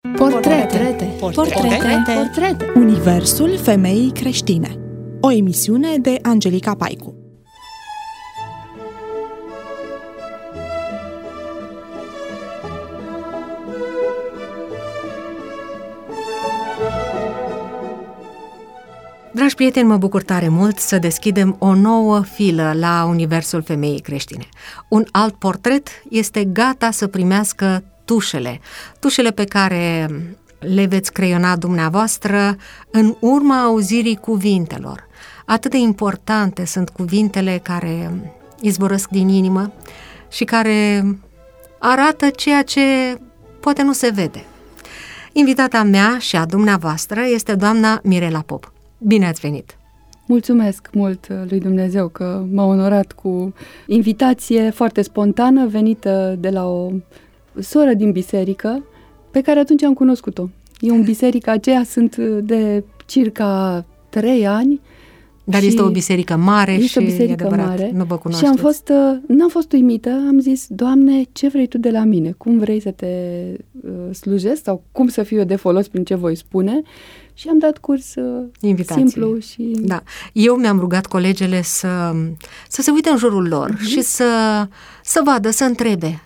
Portrete. Universul femeii creștine. O emisiune de Angelica Paicu. Dragi prieteni, mă bucur tare mult să deschidem o nouă filă la Universul femeii creștine. Un alt portret este gata să primească tușele pe care le veți creiona dumneavoastră în urma auzirii cuvintelor. Atât de importante sunt cuvintele care izvorăsc din inimă și care arată ceea ce poate nu se vede. Invitata mea și a dumneavoastră este doamna Mirela Pop. Bine ați venit! Mulțumesc mult lui Dumnezeu că m-a onorat cu invitație foarte spontană venită de la o soră din biserică pe care atunci am cunoscut-o. Eu în biserica aceea sunt de circa 3 ani. Dar este o biserică mare și o biserică adevărat, mare, nu vă cunoașteți. Și n-am fost uimită, am zis, Doamne, ce vrei Tu de la mine? Cum vrei să te slujesc sau cum să fiu eu de folos prin ce voi spune? Și am dat curs simplu și... Da. Eu mi-am rugat colegele să se uite în jurul lor și să vadă, să întrebe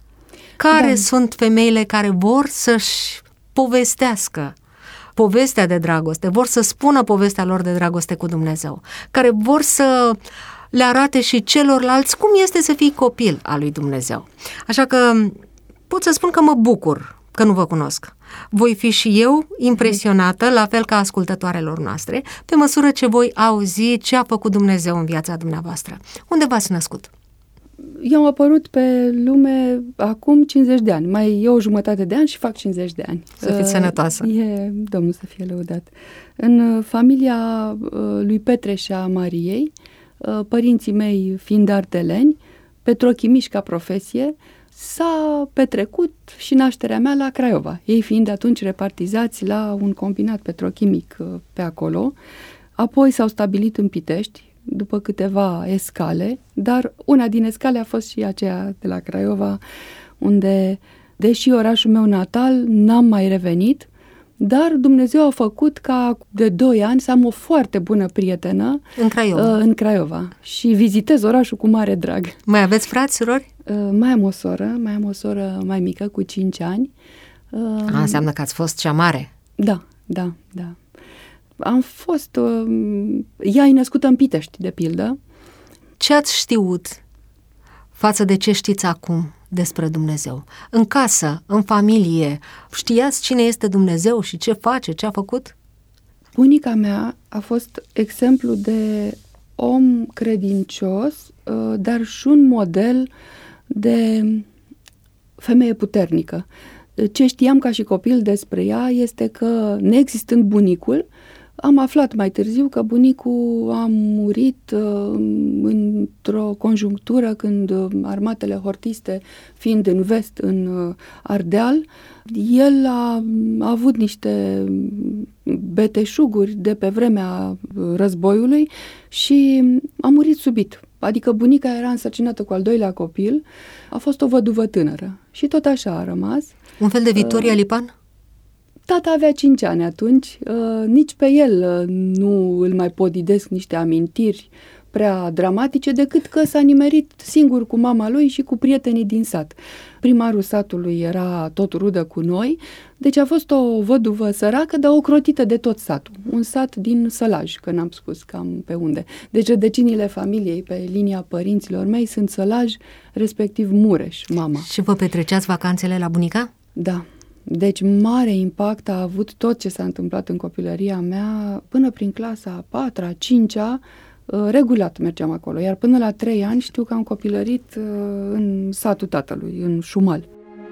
care sunt femeile care vor să-și povestească povestea de dragoste, vor să spună povestea lor de dragoste cu Dumnezeu, care vor să le arate și celorlalți cum este să fii copil al lui Dumnezeu. Așa că pot să spun că mă bucur că nu vă cunosc. Voi fi și eu impresionată, la fel ca ascultătoarelor noastre, pe măsură ce voi auzi ce a făcut Dumnezeu în viața dumneavoastră. Unde v-ați născut? Eu am apărut pe lume acum 50 de ani. Mai e o jumătate de ani și fac 50 de ani. Să fiți sănătoasă. Domnul să fie lăudat. În familia lui Petre și a Mariei, părinții mei fiind ardeleni, petrochimiști ca profesie, s-a petrecut și nașterea mea la Craiova. Ei fiind atunci repartizați la un combinat petrochimic pe acolo. Apoi s-au stabilit în Pitești, după câteva escale, dar una din escale a fost și aceea de la Craiova, unde, deși orașul meu natal, n-am mai revenit, dar Dumnezeu a făcut ca de 2 ani să am o foarte bună prietenă în Craiova și vizitez orașul cu mare drag. Mai aveți frați, surori? Mai am o soră mai mică, cu 5 ani. Înseamnă că ați fost cea mare. Da. Am fost... ea e născută în Pitești, de pildă. Ce ați știut față de ce știți acum despre Dumnezeu? În casă, în familie, știați cine este Dumnezeu și ce face, ce a făcut? Bunica mea a fost exemplu de om credincios, dar și un model de femeie puternică. Ce știam ca și copil despre ea este că, neexistând bunicul, am aflat mai târziu că bunicul a murit într-o conjunctură când armatele hortiste fiind în vest, în Ardeal, el a avut niște beteșuguri de pe vremea războiului și a murit subit. Adică bunica era însărcinată cu al 2-lea copil, a fost o văduvă tânără și tot așa a rămas. Un fel de Victoria Lipan? Tata avea 5 ani atunci, nici pe el nu îl mai podidesc niște amintiri prea dramatice, decât că s-a nimerit singur cu mama lui și cu prietenii din sat. Primarul satului era tot rudă cu noi, deci a fost o văduvă săracă, dar ocrotită de tot satul. Un sat din Sălaj, că n-am spus cam pe unde. Deci rădăcinile familiei pe linia părinților mei sunt Sălaj, respectiv Mureș, mama. Și vă petreceați vacanțele la bunica? Da. Deci mare impact a avut tot ce s-a întâmplat în copilăria mea. Până prin clasa a 4-a, 5-a, regulat mergeam acolo. Iar până la 3 ani știu că am copilărit în satul tatălui, în Șumal.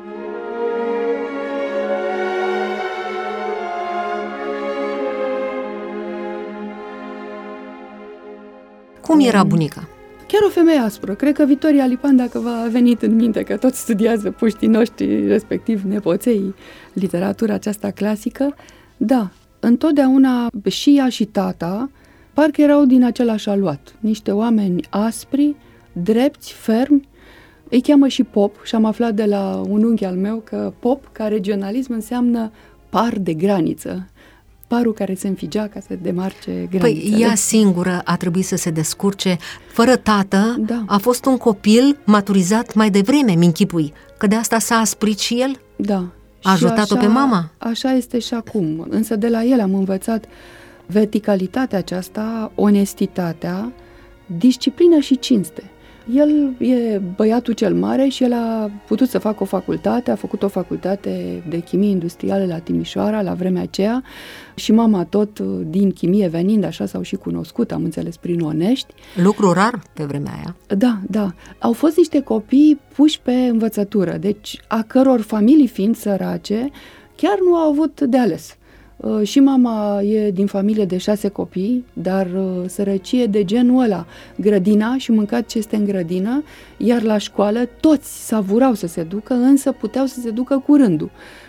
Cum era bunica? Chiar o femeie aspră. Cred că Victoria Lipan, dacă v-a venit în minte că tot studiază puștii noștri, respectiv nepoței, literatura aceasta clasică, da, întotdeauna și ea și tata parcă erau din același aluat. Niște oameni aspri, drepți, fermi, Îi cheamă și pop și am aflat de la un unchi al meu că pop, ca regionalism, înseamnă par de graniță. Parul care se înfigea ca să demarce granițele. Păi ea singură a trebuit să se descurce, fără tată, Da. a fost un copil maturizat mai devreme, mi-închipui, că de asta s-a asprit și el? Da. A Și ajutat-o pe mama? Așa este și acum. Însă de la el am învățat verticalitatea aceasta, onestitatea, disciplină și cinste. El e băiatul cel mare și el a putut să facă o facultate, a făcut o facultate de chimie industrială la Timișoara la vremea aceea și mama tot din chimie venind, așa s-au și cunoscut, am înțeles, prin Onești. Lucru rar pe vremea aia. Da. Au fost niște copii puși pe învățătură, deci a căror familii fiind sărace, chiar nu au avut de ales. Și mama e din familie de 6 copii, dar sărăcie de genul ăla, grădina și mâncat ce este în grădină, iar la școală toți savurau să se ducă, însă puteau să se ducă cu rândul.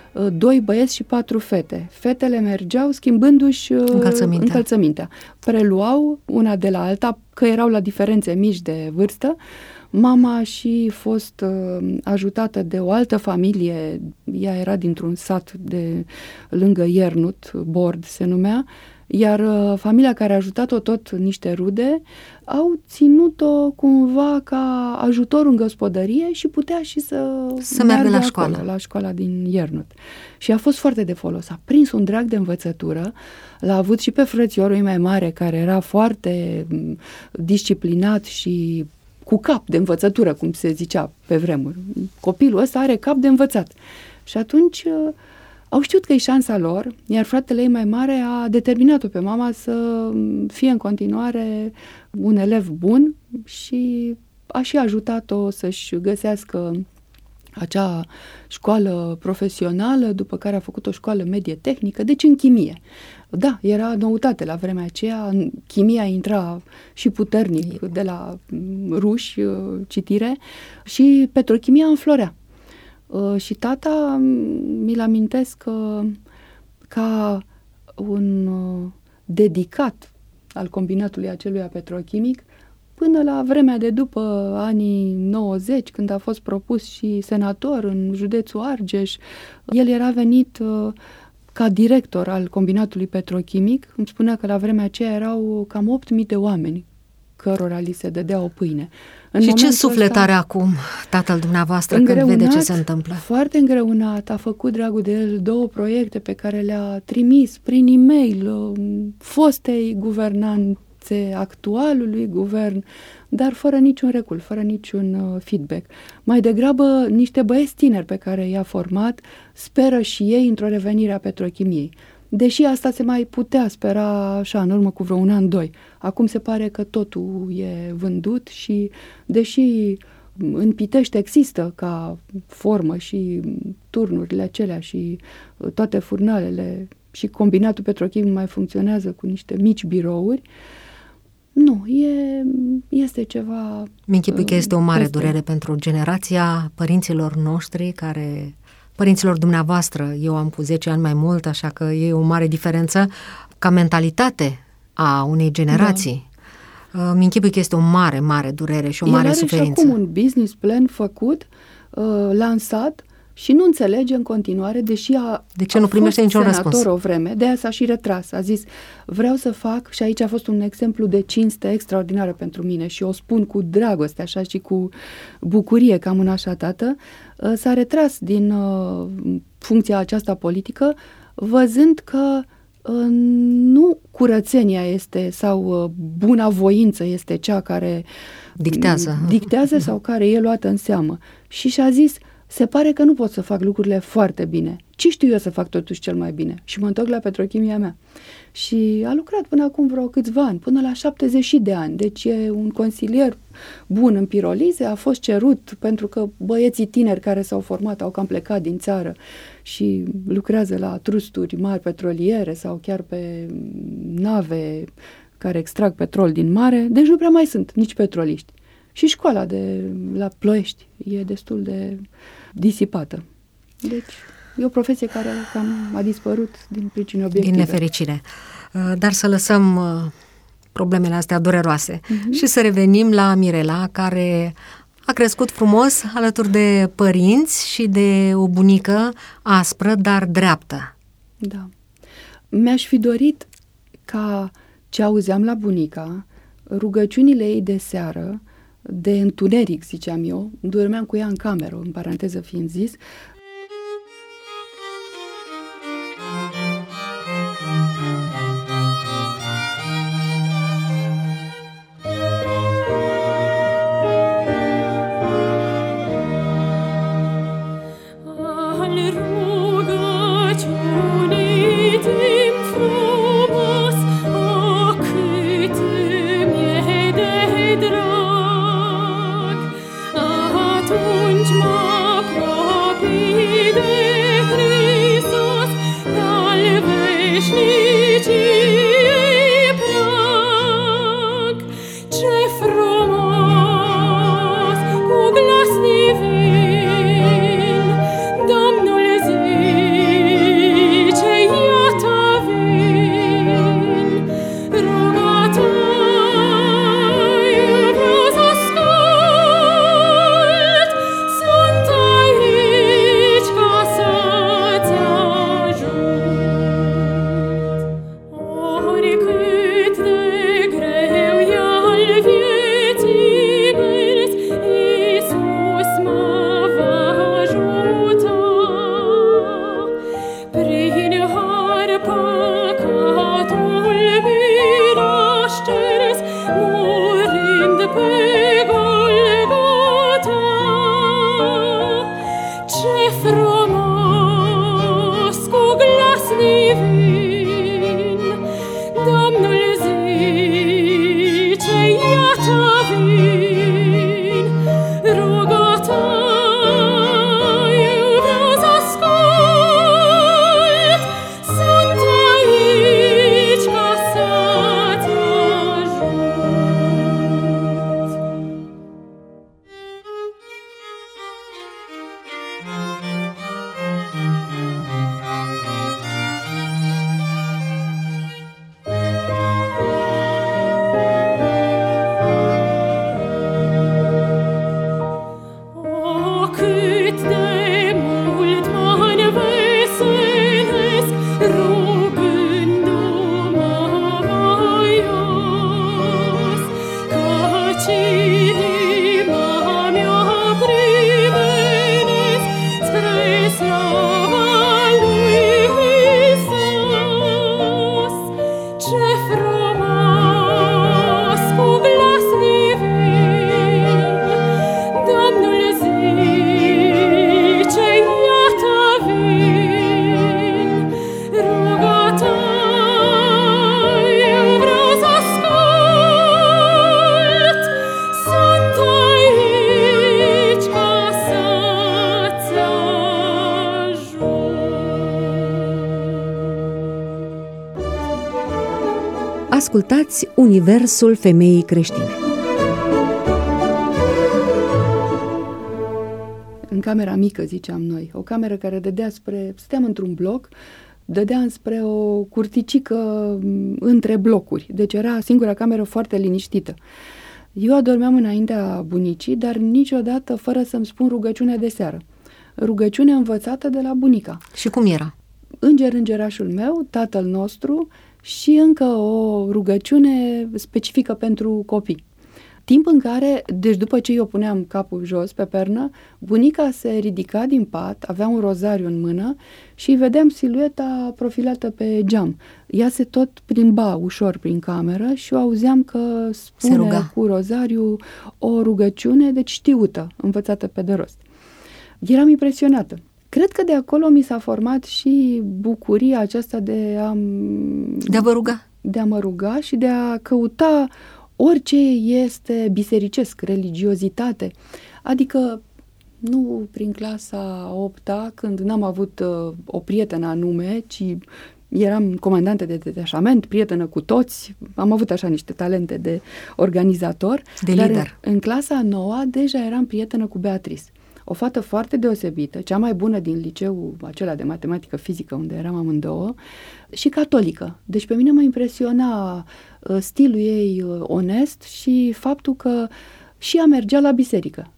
2 băieți și 4 fete. Fetele mergeau schimbându-și încălțămintea. Preluau una de la alta, că erau la diferențe mici de vârstă. Mama a și fost ajutată de o altă familie, ea era dintr-un sat de lângă Iernut, Bord se numea, iar familia care a ajutat-o, tot niște rude, au ținut-o cumva ca ajutor în gospodărie și putea și să meargă la acolo, școală. la școala din Iernut. Și a fost foarte de folos. A prins un drag de învățătură, l-a avut și pe frățiorul ei mai mare, care era foarte disciplinat și cu cap de învățătură, cum se zicea pe vremuri. Copilul ăsta are cap de învățat. Și atunci au știut că e șansa lor, iar fratele ei mai mare a determinat-o pe mama să fie în continuare un elev bun și a și ajutat-o să-și găsească acea școală profesională, după care a făcut o școală medie tehnică, deci în chimie. Da, era noutate la vremea aceea, chimia intra și puternic de la ruși, citire, și petrochimia înflorea. Și tata, mi-l amintesc ca un dedicat al combinatului aceluia petrochimic, până la vremea de după anii 90, când a fost propus și senator în județul Argeș. El era venit ca director al combinatului petrochimic. Îmi spunea că la vremea aceea erau cam 8.000 de oameni cărora li se dădea o pâine. Și ce suflet are acum tatăl dumneavoastră când vede ce se întâmplă? Foarte îngreunat. A făcut, dragul de el, 2 proiecte pe care le-a trimis prin e-mail fostei guvernanțe actualului guvern, dar fără niciun recul, fără niciun feedback. Mai degrabă, niște băieți tineri pe care i-a format speră și ei într-o revenire a petrochimiei. Deși asta se mai putea spera așa, în urmă cu vreo un an, 2. Acum se pare că totul e vândut și, deși în Pitești există ca formă și turnurile acelea și toate furnalele și combinatul petrochimic mai funcționează cu niște mici birouri, nu, este ceva... Mi-închipui că este o mare durere pentru generația părinților noștri care... Părinților dumneavoastră, eu am cu 10 ani mai mult, așa că e o mare diferență, ca mentalitate a unei generații. Da. Mi-închipui că este o mare, mare durere și o mare suferință. El are și acum un business plan făcut, lansat și nu înțelege în continuare, deși de ce nu primește niciun răspuns? O vreme, de aia s-a și retras. A zis, vreau să fac, și aici a fost un exemplu de cinste extraordinară pentru mine și o spun cu dragoste, așa, și cu bucurie că am un așa tată, s-a retras din funcția aceasta politică, văzând că nu curățenia este sau buna voință este cea care dictează sau care e luată în seamă. Și și-a zis, se pare că nu pot să fac lucrurile foarte bine. Ce știu eu să fac totuși cel mai bine? Și mă întorc la petrochimia mea. Și a lucrat până acum vreo câțiva ani, până la 70 de ani. Deci e un consilier bun în pirolize, a fost cerut pentru că băieții tineri care s-au format au cam plecat din țară și lucrează la trusturi mari petroliere sau chiar pe nave care extrag petrol din mare. Deci nu prea mai sunt nici petroliști. Și școala de la Ploiești e destul de disipată. Deci e o profesie care cam a dispărut din pricini obiective. Din nefericire. Dar să lăsăm problemele astea dureroase și să revenim la Mirela, care A crescut frumos alături de părinți și de o bunică aspră, dar dreaptă. Da. Mi-aș fi dorit ca ce auzeam la bunica, rugăciunile ei de seară, de întuneric, ziceam eu, dormeam cu ea în cameră, în paranteză fiind zis, Ascultați Universul Femeii Creștine. În camera mică, ziceam noi, o cameră care dădea stăteam într-un bloc, dădea înspre o curticică între blocuri, deci era singura cameră foarte liniștită. Eu adormeam înaintea bunicii, dar niciodată fără să-mi spun rugăciunea de seară. Rugăciune învățată de la bunica. Și cum era? Îngerașul meu, Tatăl nostru și încă o rugăciune specifică pentru copii. Timp în care, deci după ce eu puneam capul jos pe pernă, bunica se ridica din pat, avea un rozariu în mână și îi vedeam silueta profilată pe geam. Ea se tot plimba ușor prin cameră și o auzeam că spune cu rozariu o rugăciune, deci știută, învățată pe de rost. Eram impresionată. Cred că de acolo mi s-a format și bucuria aceasta de a vă ruga. De a mă ruga și de a căuta orice este bisericesc, religiozitate. Adică nu prin clasa 8-a, când n-am avut o prietenă anume, ci eram comandantă de detașament, prietenă cu toți, am avut așa niște talente de organizator. De lider. În clasa 9-a deja eram prietenă cu Beatrice. O fată foarte deosebită, cea mai bună din liceul acela de matematică fizică, unde eram amândouă, și catolică. Deci pe mine mă impresiona stilul ei onest și faptul că și ea mergea la biserică.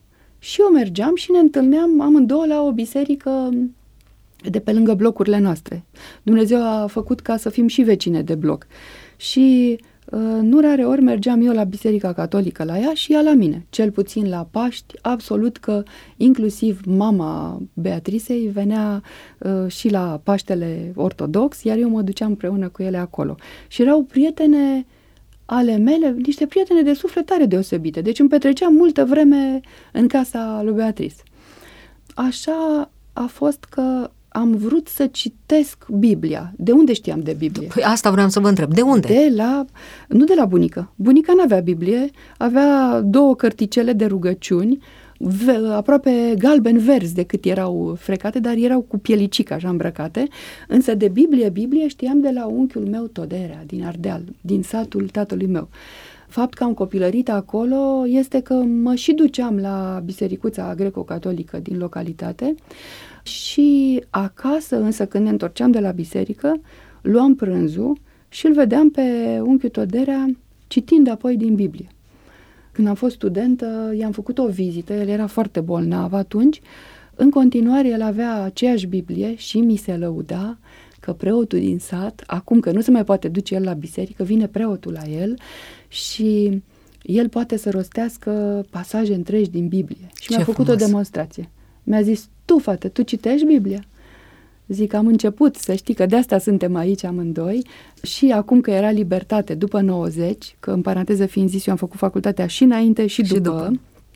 Și eu mergeam și ne întâlneam amândouă la o biserică de pe lângă blocurile noastre. Dumnezeu a făcut ca să fim și vecine de bloc. Și nu rare ori mergeam eu la Biserica Catolică la ea și ea la mine, cel puțin la Paști, absolut că inclusiv mama Beatrisei venea și la Paștele ortodox, iar eu mă duceam împreună cu ele acolo. Și erau prietene ale mele, niște prietene de suflet tare deosebite, deci îmi petreceam multă vreme în casa lui Beatrice. Așa a fost că am vrut să citesc Biblia. De unde știam de Biblie? Păi asta vreau să vă întreb. De unde? Nu de la bunică. Bunica n-avea Biblie, avea 2 cărticele de rugăciuni, aproape galben-verzi decât erau frecate, dar erau cu pielicică așa îmbrăcate. Însă de Biblie știam de la unchiul meu Toderea, din Ardeal, din satul tatălui meu. Fapt că am copilărit acolo este că mă și duceam la bisericuța greco-catolică din localitate și acasă, însă, când ne întorceam de la biserică, luam prânzul și îl vedeam pe unchiul Toderea citind apoi din Biblie. Când am fost studentă, i-am făcut o vizită, el era foarte bolnav atunci. În continuare, el avea aceeași Biblie și mi se lăuda că preotul din sat, acum că nu se mai poate duce el la biserică, vine preotul la el și el poate să rostească pasaje întregi din Biblie. Și mi-a făcut o demonstrație. Mi-a zis, tu, fată, tu citești Biblia? Zic, am început, să știi că de asta suntem aici amândoi și acum că era libertate după 90, că în paranteză fiind zis, eu am făcut facultatea și înainte și după.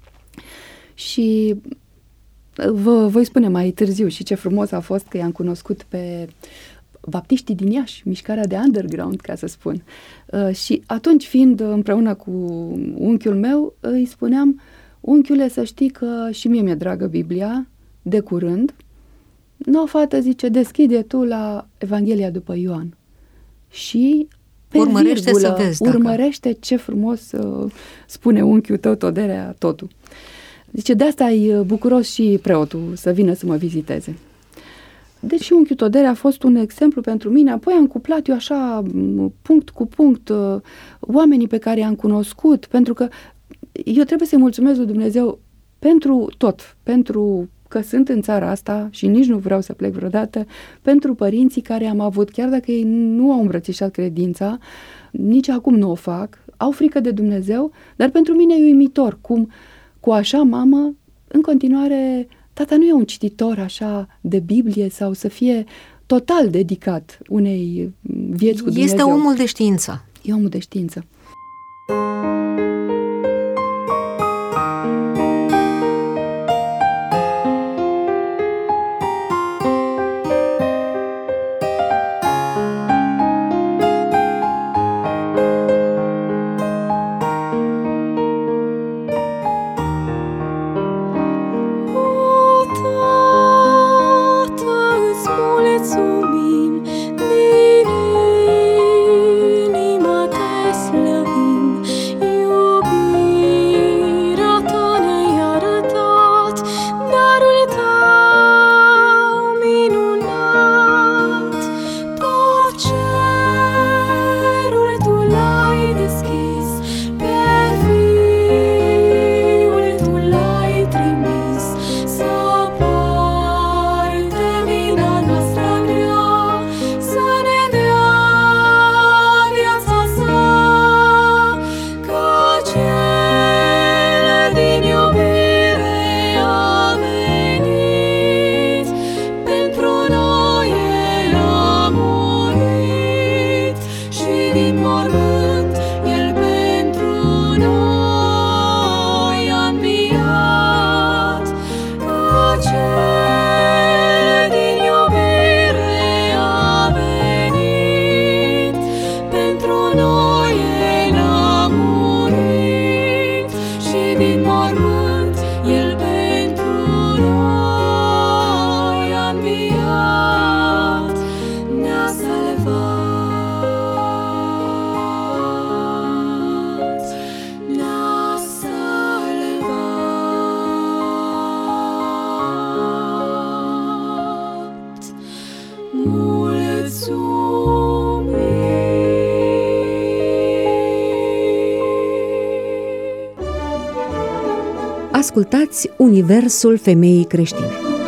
Și vă voi spune mai târziu și ce frumos a fost că i-am cunoscut pe baptiștii din Iași, mișcarea de underground, ca să spun. Și atunci, fiind împreună cu unchiul meu, îi spuneam, unchiule, să știi că și mie mi-e dragă Biblia, de curând. No, fată, zice, deschide tu la Evanghelia după Ioan. Și pe urmărește să vezi urmărește ce frumos spune unchiul tău Toderea totul. Zice, de asta e bucuros și preotul să vină să mă viziteze. Deci unchiul Toderea a fost un exemplu pentru mine, apoi am cuplat eu așa punct cu punct oamenii pe care i-am cunoscut, pentru că eu trebuie să-i mulțumesc lui Dumnezeu pentru tot, pentru că sunt în țara asta și nici nu vreau să plec vreodată, pentru părinții care am avut, chiar dacă ei nu au îmbrățișat credința, nici acum nu o fac, au frică de Dumnezeu, dar pentru mine e uimitor cum cu așa mamă, în continuare, tata nu e un cititor așa de Biblie sau să fie total dedicat unei vieți cu Dumnezeu. Este omul de știință. E omul de știință. Din inima te slăvim, Ascultați Universul Femeii Creștine.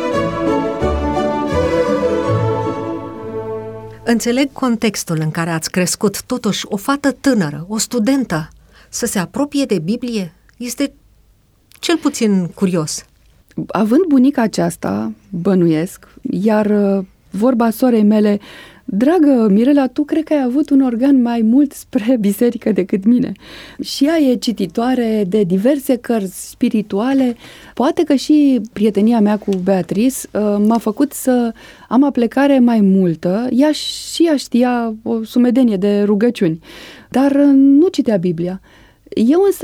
Înțeleg contextul în care ați crescut, totuși o fată tânără, o studentă, să se apropie de Biblie este cel puțin curios. Având bunica aceasta, bănuiesc, iar vorba sorei mele, dragă Mirela, tu cred că ai avut un organ mai mult spre biserică decât mine. Și ea e cititoare de diverse cărți spirituale. Poate că și prietenia mea cu Beatrice m-a făcut să am aplecare mai multă. Ea știa o sumedenie de rugăciuni, dar nu citea Biblia. Eu însă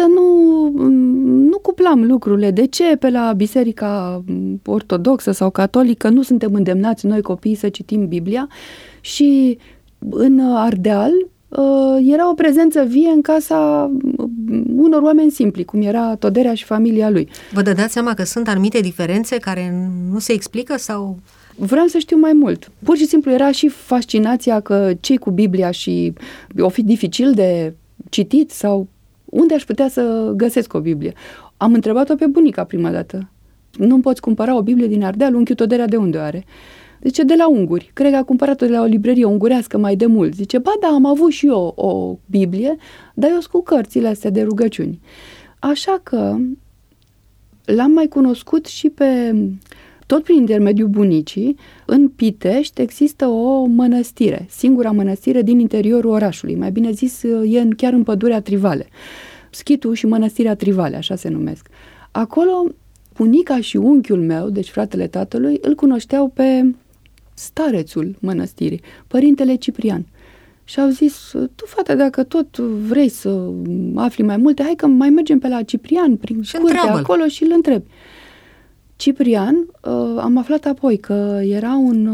nu cuplam lucrurile. De ce pe la biserica ortodoxă sau catolică nu suntem îndemnați noi copiii să citim Biblia? Și în Ardeal era o prezență vie în casa unor oameni simpli, cum era Toderea și familia lui. Vă dădeați seama că sunt anumite diferențe care nu se explică sau... Vreau să știu mai mult. Pur și simplu era și fascinația că ce-i cu Biblia și o fi dificil de citit sau unde aș putea să găsesc o Biblie. Am întrebat-o pe bunica prima dată. Nu poți cumpăra o Biblie din Ardeal? Unchiul Toderea de unde o are? Zice, de la unguri. Cred că a cumpărat-o de la o librărie ungurească mai de mult. Zice, ba da, am avut și eu o Biblie, dar eu sunt cu cărțile astea de rugăciuni. Așa că l-am mai cunoscut și tot prin intermediul bunicii. În Pitești există o mănăstire, singura mănăstire din interiorul orașului. Mai bine zis, e chiar în pădurea Trivale. Schitul și mănăstirea Trivale, așa se numesc. Acolo, bunica și unchiul meu, deci fratele tatălui, îl cunoșteau pe starețul mănăstirii, părintele Ciprian. Și au zis, tu, fată, dacă tot vrei să afli mai multe, hai că mai mergem pe la Ciprian, prin curte acolo și îl întrebi. Ciprian, am aflat apoi că era un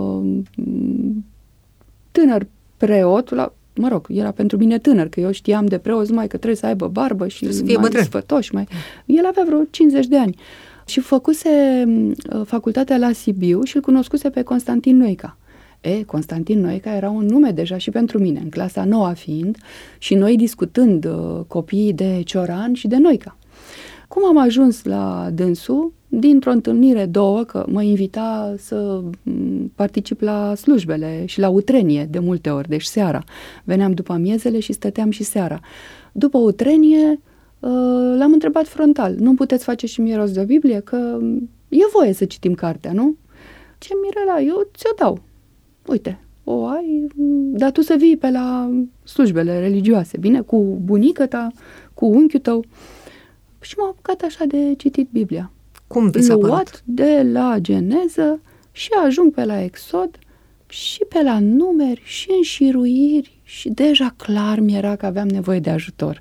tânăr preot, era pentru mine tânăr, că eu știam de preoți mai că trebuie să aibă barbă și mai sfătoși. El avea vreo 50 de ani și făcuse facultatea la Sibiu și îl cunoscuse pe Constantin Noica. Constantin Noica era un nume deja și pentru mine, în clasa 9 fiind, și noi discutând copiii de Cioran și de Noica. Cum am ajuns la dânsul? Dintr-o întâlnire că mă invita să particip la slujbele și la utrenie de multe ori, deci seara. Veneam după amiezele și stăteam și seara. După utrenie l-am întrebat frontal, nu puteți face și mie rost de o Biblie? Că e voie să citim cartea, nu? Ce, Mirela, eu ți-o dau. Uite, o ai, dar tu să vii pe la slujbele religioase, bine? Cu bunica ta, cu unchiul tău. Și m-am apucat așa de citit Biblia. Cum vi s-a luat de la Geneză și ajung pe la Exod și pe la numeri și înșiruiri și deja clar mi-era că aveam nevoie de ajutor.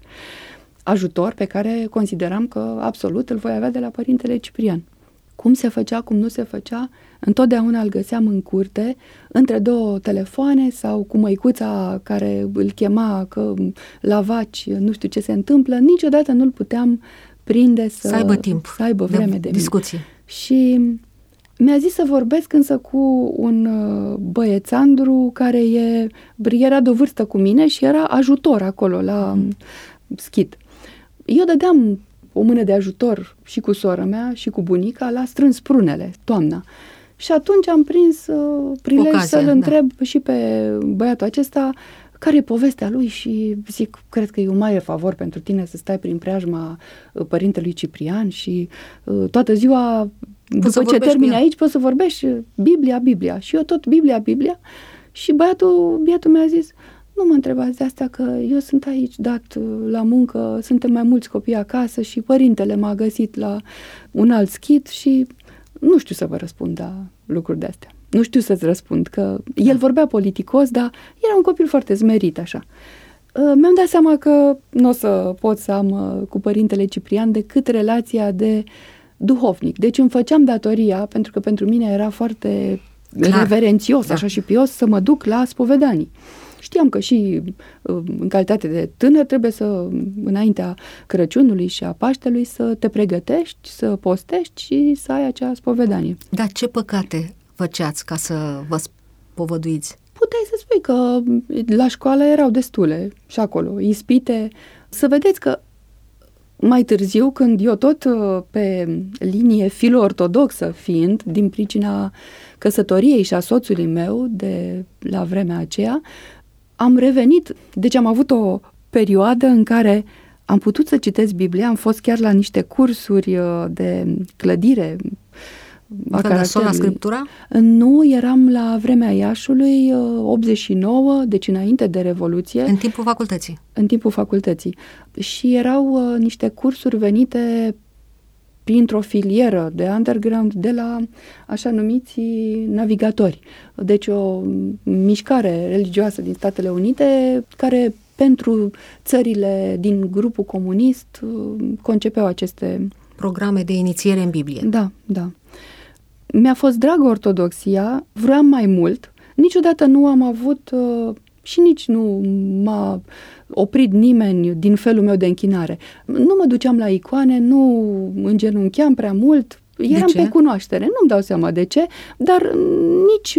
Ajutor pe care consideram că absolut îl voi avea de la părintele Ciprian. Cum se făcea, cum nu se făcea, întotdeauna îl găseam în curte, între două telefoane sau cu măicuța care îl chema că la vaci nu știu ce se întâmplă, niciodată nu-l puteam prinde să aibă timp, să aibă vreme de discuție. Și mi-a zis să vorbesc însă cu un băiețandru care era de o vârstă cu mine și era ajutor acolo la schit. Eu dădeam o mână de ajutor și cu sora mea și cu bunica la strâns prunele, toamna. Și atunci am prins prilej să-l întreb și pe băiatul acesta care e povestea lui și zic, cred că e un mare favor pentru tine să stai prin preajma părintelui Ciprian și toată ziua, după ce termini aici, poți să vorbești Biblia. Și eu tot Biblia. Și băiatul mi-a zis, nu mă întrebați de asta, că eu sunt aici dat la muncă, suntem mai mulți copii acasă și părintele m-a găsit la un alt schit și nu știu să vă răspund la lucruri de astea. Nu știu să-ți răspund, că el vorbea politicos, dar era un copil foarte smerit, așa. Mi-am dat seama că nu o să pot să am cu părintele Ciprian decât relația de duhovnic. Deci îmi făceam datoria, pentru că pentru mine era foarte reverențios, așa și pios, să mă duc la spovedanii. Știam că și în calitate de tânăr trebuie să, înaintea Crăciunului și a Paștelui, să te pregătești, să postești și să ai acea spovedanie. Dar ce păcate făceați ca să vă spovăduiți? Puteai să spui că la școală erau destule și acolo, ispite. Să vedeți că mai târziu, când eu tot pe linie filo-ortodoxă fiind, din pricina căsătoriei și a soțului meu de la vremea aceea, am revenit. Deci am avut o perioadă în care am putut să citesc Biblia, am fost chiar la niște cursuri de clădire a sola Scriptura? Nu, eram la vremea Iașului, 89, deci înainte de Revoluție. În timpul facultății? În timpul facultății. Și erau niște cursuri venite printr-o filieră de underground de la așa numiții navigatori. Deci o mișcare religioasă din Statele Unite care pentru țările din grupul comunist concepeau aceste programe de inițiere în Biblie. Da, da. Mi-a fost dragă ortodoxia, vreau mai mult, niciodată nu am avut și nici nu m-a oprit nimeni din felul meu de închinare. Nu mă duceam la icoane, nu îngenuncheam prea mult, eram pe cunoaștere, nu-mi dau seama de ce, dar nici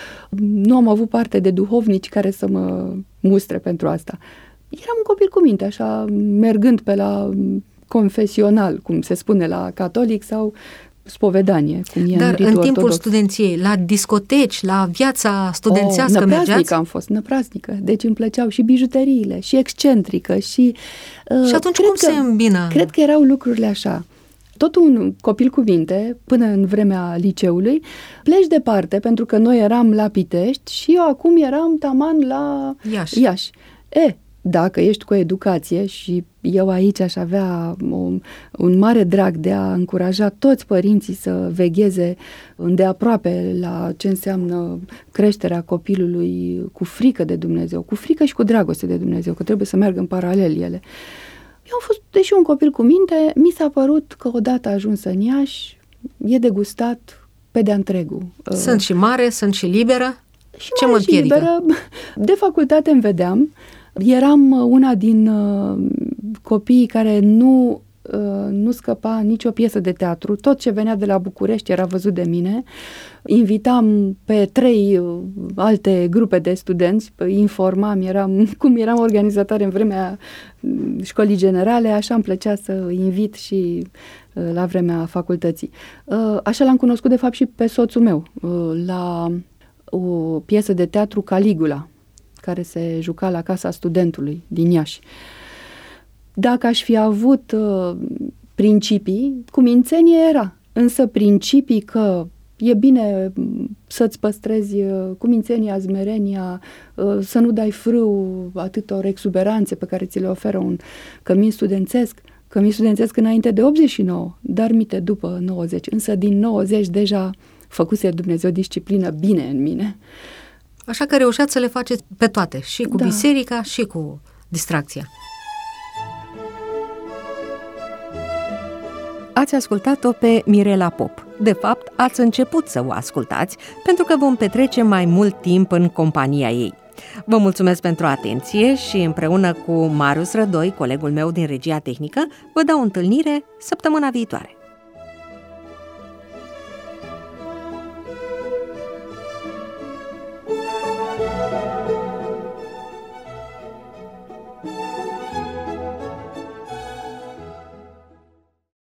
nu am avut parte de duhovnici care să mă mustre pentru asta. Eram un copil cu minte, așa, mergând pe la confesional, cum se spune la catolic, sau spovedanie, cum e Dar în ritul în timpul ortodox. studenției, la discoteci, la viața studențească mergeați? Am fost, năpraznică. Deci îmi plăceau și bijuteriile, și excentrică, și... Și atunci cum se îmbină? Cred că erau lucrurile așa. Tot un copil cu minte, până în vremea liceului, pleci departe, pentru că noi eram la Pitești și eu acum eram taman la Iași. Dacă ești cu educație, și eu aici aș avea un mare drag de a încuraja toți părinții să vegheze îndeaproape la ce înseamnă creșterea copilului cu frică de Dumnezeu, cu frică și cu dragoste de Dumnezeu, că trebuie să meargă în paralel ele. Eu am fost, deși un copil cu minte, mi s-a părut că odată ajuns în Iași, e de gustat pe de-a întregul. Sunt și mare, sunt și liberă? Și ce mă împiedică? Liberă, de facultate îmi vedeam. Eram una din copiii care nu scăpa nicio piesă de teatru. Tot ce venea de la București era văzut de mine. Invitam pe 3 alte grupe de studenți, informam, cum eram organizatoare în vremea școlii generale, așa îmi plăcea să invit și la vremea facultății. Așa l-am cunoscut de fapt și pe soțul meu, la o piesă de teatru Caligula, care se juca la Casa Studentului din Iași. Dacă aș fi avut principii, cumințenie era, însă principii că e bine să-ți păstrezi cumințenia, smerenia, să nu dai frâu atâtor exuberanțe pe care ți le oferă un cămin studențesc înainte de 89, dar mite după 90, însă din 90 deja făcuse Dumnezeu disciplină bine în mine. Așa că reușeați să le faceți pe toate, și cu biserica și cu distracția. Ați ascultat-o pe Mirela Pop. De fapt, ați început să o ascultați, pentru că vom petrece mai mult timp în compania ei. Vă mulțumesc pentru atenție și împreună cu Marius Rădoi, colegul meu din regia tehnică, vă dau întâlnire săptămâna viitoare.